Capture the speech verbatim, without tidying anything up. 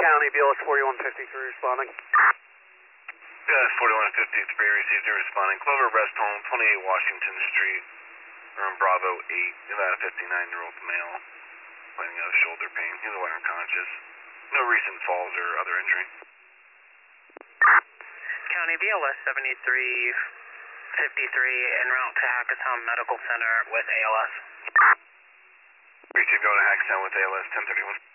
County, B L S forty-one fifty-three responding. B L S forty-one fifty-three received and responding. Clover Rest Home, twenty-eight Washington Street, room Bravo eight, about a fifty-nine-year-old male, complaining of shoulder pain. He's aware unconscious. No recent falls or other injury. County, B L S seventy-three fifty-three en route to Hackettstown Medical Center with A L S. Received going to Hackettstown with A L S ten thirty-one.